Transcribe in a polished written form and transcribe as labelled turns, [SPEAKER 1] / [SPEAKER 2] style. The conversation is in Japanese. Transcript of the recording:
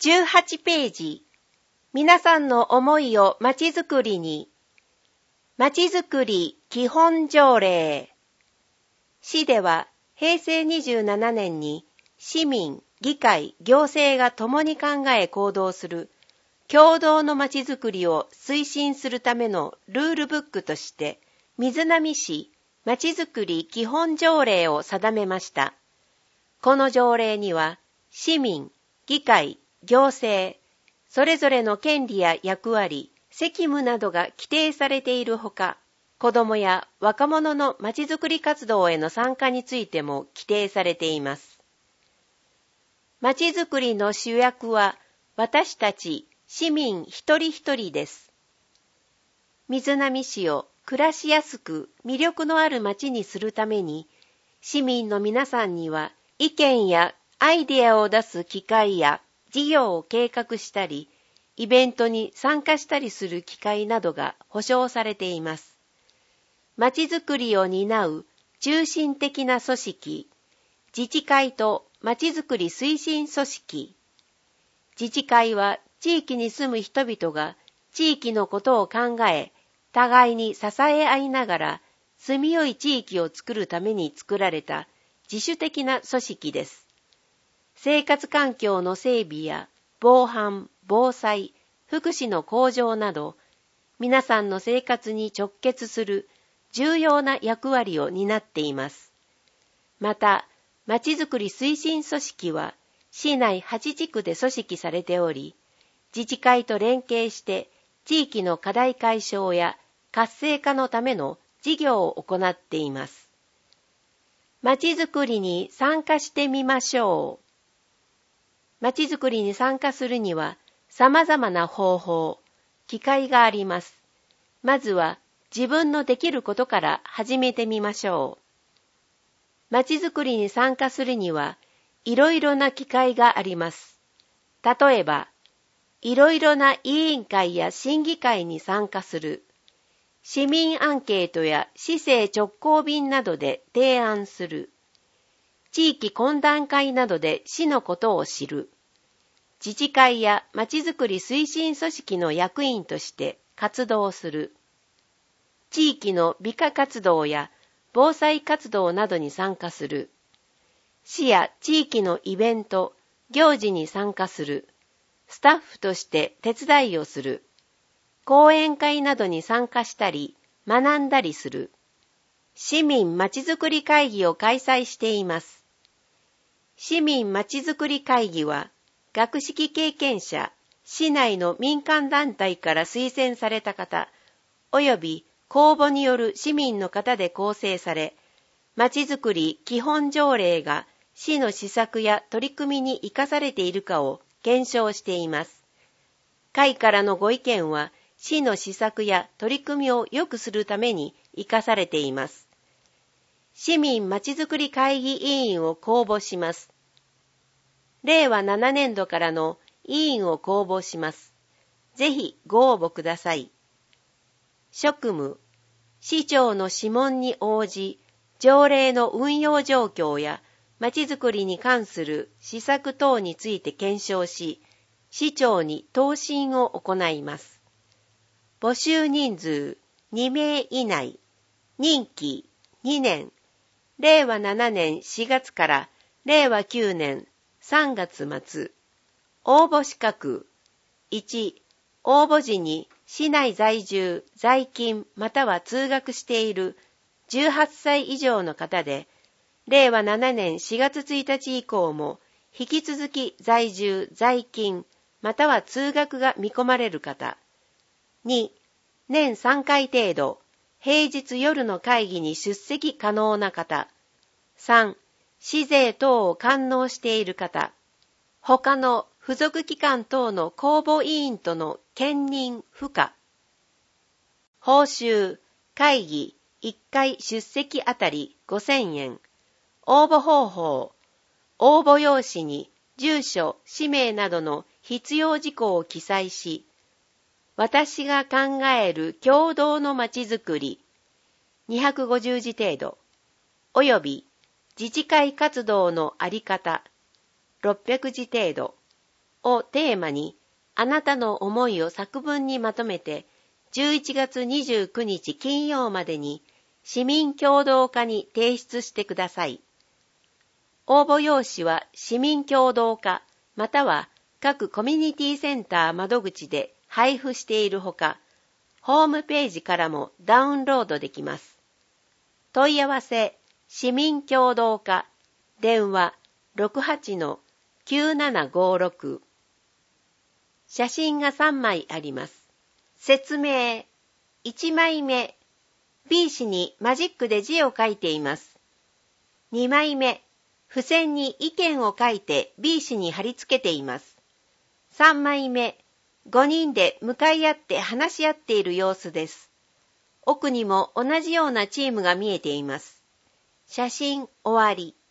[SPEAKER 1] 18ページ。皆さんの思いをまちづくりに。まちづくり基本条例。市では平成27年に市民、議会、行政が共に考え行動する共同のまちづくりを推進するためのルールブックとして瑞浪市まちづくり基本条例を定めました。この条例には市民、議会、行政、それぞれの権利や役割、責務などが規定されているほか、子どもや若者のまちづくり活動への参加についても規定されています。まちづくりの主役は私たち市民一人一人です。瑞浪市を暮らしやすく魅力のある街にするために、市民の皆さんには意見やアイデアを出す機会や事業を計画したり、イベントに参加したりする機会などが保障されています。まちづくりを担う中心的な組織、自治会とまちづくり推進組織。自治会は地域に住む人々が地域のことを考え、互いに支え合いながら住みよい地域を作るために作られた自主的な組織です。生活環境の整備や防犯、防災、福祉の向上など、皆さんの生活に直結する重要な役割を担っています。また、まちづくり推進組織は、市内8地区で組織されており、自治会と連携して地域の課題解消や活性化のための事業を行っています。まちづくりに参加してみましょう。まちづくりに参加するには様々な方法、機会があります。まずは自分のできることから始めてみましょう。まちづくりに参加するにはいろいろな機会があります。例えば、いろいろな委員会や審議会に参加する。市民アンケートや市政直行便などで提案する。地域懇談会などで市のことを知る。自治会やまちづくり推進組織の役員として活動する。地域の美化活動や防災活動などに参加する。市や地域のイベント、行事に参加する。スタッフとして手伝いをする。講演会などに参加したり、学んだりする。市民まちづくり会議を開催しています。市民まちづくり会議は、学識経験者、市内の民間団体から推薦された方、および公募による市民の方で構成され、まちづくり基本条例が市の施策や取り組みに生かされているかを検証しています。会からのご意見は、市の施策や取り組みを良くするために生かされています。市民まちづくり会議委員を公募します。令和7年度からの委員を公募します。ぜひご応募ください。職務、市長の諮問に応じ、条例の運用状況やまちづくりに関する施策等について検証し、市長に答申を行います。募集人数2名以内、任期2年、令和7年4月から令和9年3月末。応募資格。1、応募時に市内在住、在勤または通学している18歳以上の方で、令和7年4月1日以降も引き続き在住、在勤または通学が見込まれる方。2、年3回程度、平日夜の会議に出席可能な方。3、市税等を完納している方。他の付属機関等の公募委員との兼任不可。報酬、会議1回出席あたり5000円。応募方法、応募用紙に住所、氏名などの必要事項を記載し、私が考える共同のまちづくり、250字程度、および自治会活動のあり方、600字程度、 をテーマに、あなたの思いを作文にまとめて、11月29日金曜までに市民協働課に提出してください。応募用紙は市民協働課または各コミュニティセンター窓口で配布しているほか、ホームページからもダウンロードできます。問い合わせ、市民協働課、電話 68-9756。写真が3枚あります。説明。1枚目、B 紙にマジックで字を書いています。2枚目、付箋に意見を書いて B 紙に貼り付けています。3枚目、5人で向かい合って話し合っている様子です。奥にも同じようなチームが見えています。写真終わり。